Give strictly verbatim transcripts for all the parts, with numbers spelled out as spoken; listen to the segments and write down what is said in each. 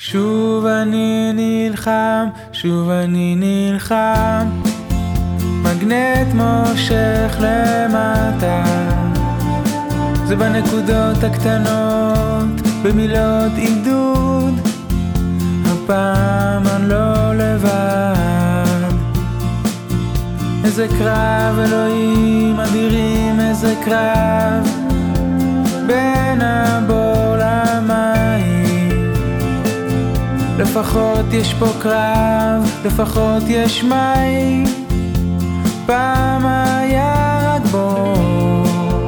שוב אני נלחם, שוב אני נלחם, מגנט מושך למטה. זה בנקודות הקטנות, במילות עידוד, הפעם אני לא לבד. איזה קרב אלוהים אדירים, איזה קרב בין הבור למים. לפחות יש פה קרב, לפחות יש מים, פעם היה רק בור.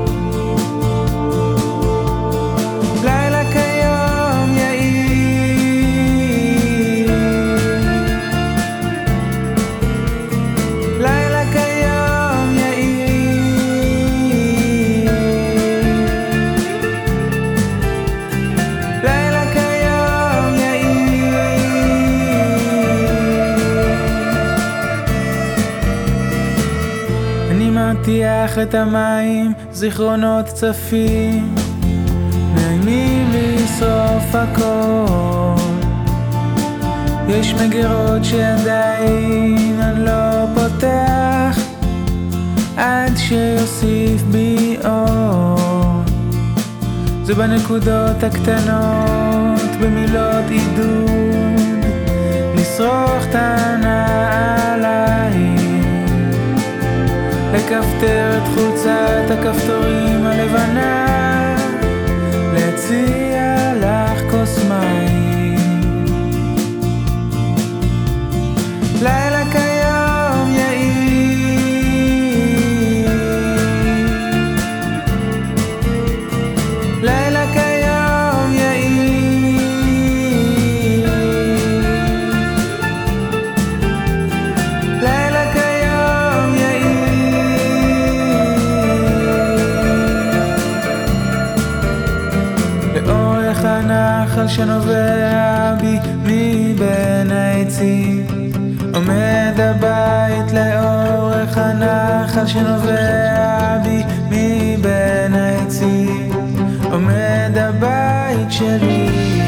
לילה כיום יאיר, לילה כיום יאיר, לילה כיום יאיר. אני מרתיח את המים, זיכרונות צפים, נעימים לשרוף הכל. יש מגירות שעדיין אני לא פותח, עד שיוסיף בי אור. זה בנקודות הקטנות, במילות עידוד, לשרוך את הנעליים, לכפתר את חולצת הכפתורים הלבנה, להציע לך כוס מים. לילה כיום יאיר, לילה כיום יאיר, לילה כיום יאיר. לאורך הנחל שנובע בי מבין העצים, עומד הבית. לאורך הנחל שנובע בי מבין העצים, עומד הבית שלי.